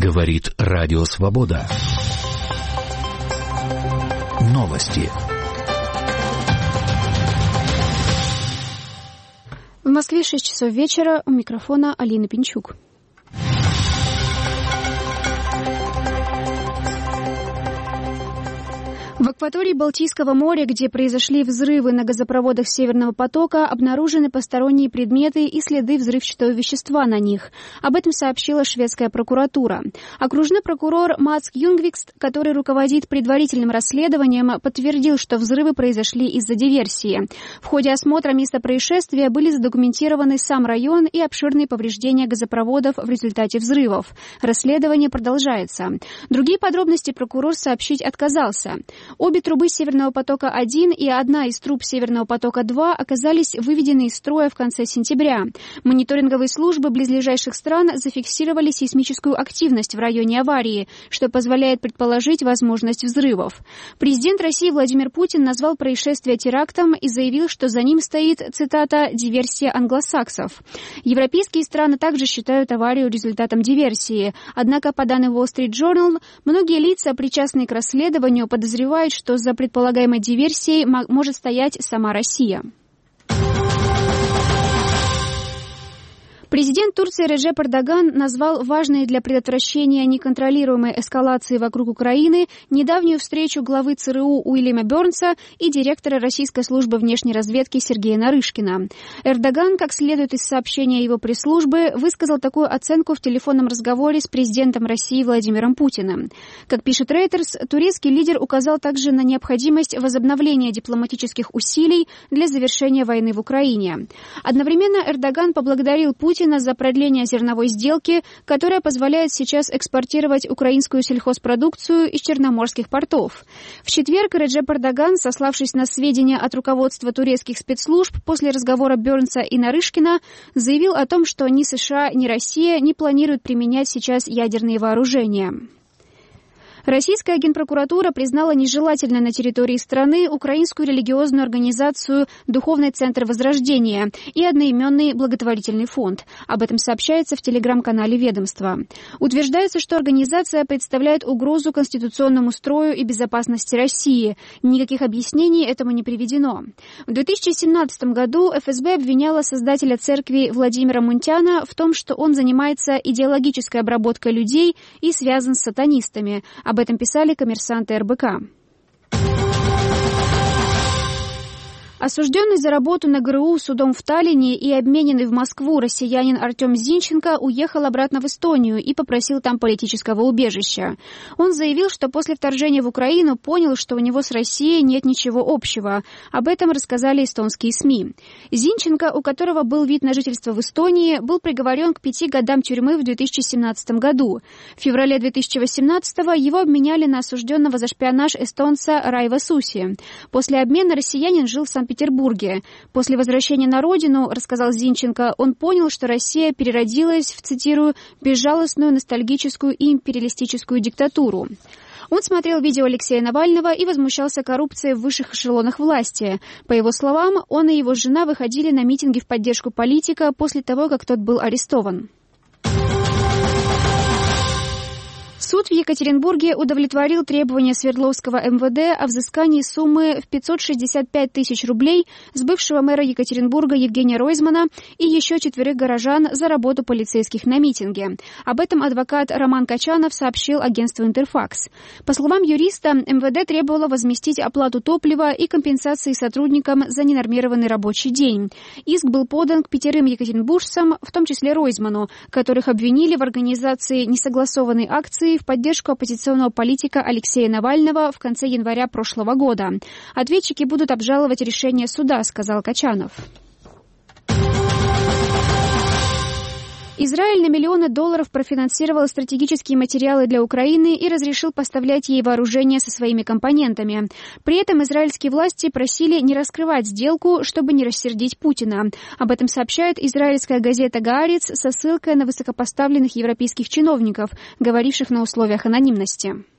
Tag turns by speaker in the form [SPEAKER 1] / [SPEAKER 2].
[SPEAKER 1] Говорит Радио Свобода. Новости.
[SPEAKER 2] В Москве 6 часов вечера. У микрофона Алина Пинчук. В акватории Балтийского моря, где произошли взрывы на газопроводах Северного потока, обнаружены посторонние предметы и следы взрывчатого вещества на них. Об этом сообщила шведская прокуратура. Окружной прокурор Мац Юнгвикст, который руководит предварительным расследованием, подтвердил, что взрывы произошли из-за диверсии. В ходе осмотра места происшествия были задокументированы сам район и обширные повреждения газопроводов в результате взрывов. Расследование продолжается. Другие подробности прокурор сообщить отказался. Обе трубы Северного потока-1 и одна из труб Северного потока-2 оказались выведены из строя в конце сентября. Мониторинговые службы близлежащих стран зафиксировали сейсмическую активность в районе аварии, что позволяет предположить возможность взрывов. Президент России Владимир Путин назвал происшествие терактом и заявил, что за ним стоит, цитата, «диверсия англосаксов». Европейские страны также считают аварию результатом диверсии. Однако, по данным Wall Street Journal, многие лица, причастные к расследованию, подозревают, что за предполагаемой диверсией может стоять сама Россия. Президент Турции Реджеп Эрдоган назвал важной для предотвращения неконтролируемой эскалации вокруг Украины недавнюю встречу главы ЦРУ Уильяма Бёрнса и директора российской службы внешней разведки Сергея Нарышкина. Эрдоган, как следует из сообщения его пресс-службы, высказал такую оценку в телефонном разговоре с президентом России Владимиром Путиным. Как пишет Reuters, турецкий лидер указал также на необходимость возобновления дипломатических усилий для завершения войны в Украине. Одновременно Эрдоган поблагодарил Путина за продление зерновой сделки, которая позволяет сейчас экспортировать украинскую сельхозпродукцию из черноморских портов. В четверг Реджеп Эрдоган, сославшись на сведения от руководства турецких спецслужб после разговора Бёрнса и Нарышкина, заявил о том, что ни США, ни Россия не планируют применять сейчас ядерные вооружения. Российская генпрокуратура признала нежелательной на территории страны украинскую религиозную организацию «Духовный центр Возрождения» и одноименный благотворительный фонд. Об этом сообщается в телеграм-канале ведомства. Утверждается, что организация представляет угрозу конституционному строю и безопасности России. Никаких объяснений этому не приведено. В 2017 году ФСБ обвиняла создателя церкви Владимира Мунтяна в том, что он занимается идеологической обработкой людей и связан с сатанистами. Об этом писали коммерсанты РБК. Осужденный за работу на ГРУ судом в Таллине и обмененный в Москву россиянин Артем Зинченко уехал обратно в Эстонию и попросил там политического убежища. Он заявил, что после вторжения в Украину понял, что у него с Россией нет ничего общего. Об этом рассказали эстонские СМИ. Зинченко, у которого был вид на жительство в Эстонии, был приговорен к 5 годам тюрьмы в 2017 году. В феврале 2018-го его обменяли на осужденного за шпионаж эстонца Райва Суси. После обмена россиянин жил в Санкт-Петербурге. После возвращения на родину, рассказал Зинченко, он понял, что Россия переродилась в, цитирую, «безжалостную, ностальгическую и империалистическую диктатуру». Он смотрел видео Алексея Навального и возмущался коррупцией в высших эшелонах власти. По его словам, он и его жена выходили на митинги в поддержку политика после того, как тот был арестован. Суд в Екатеринбурге удовлетворил требования Свердловского МВД о взыскании суммы в 565 тысяч рублей с бывшего мэра Екатеринбурга Евгения Ройзмана и еще 4 горожан за работу полицейских на митинге. Об этом адвокат Роман Качанов сообщил агентству «Интерфакс». По словам юриста, МВД требовало возместить оплату топлива и компенсации сотрудникам за ненормированный рабочий день. Иск был подан к 5 екатеринбуржцам, в том числе Ройзману, которых обвинили в организации несогласованной акции в поддержку оппозиционного политика Алексея Навального в конце января прошлого года. Ответчики будут обжаловать решение суда, сказал Качанов. Израиль на миллионы долларов профинансировал стратегические материалы для Украины и разрешил поставлять ей вооружение со своими компонентами. При этом израильские власти просили не раскрывать сделку, чтобы не рассердить Путина. Об этом сообщает израильская газета «Гаарец» со ссылкой на высокопоставленных европейских чиновников, говоривших на условиях анонимности.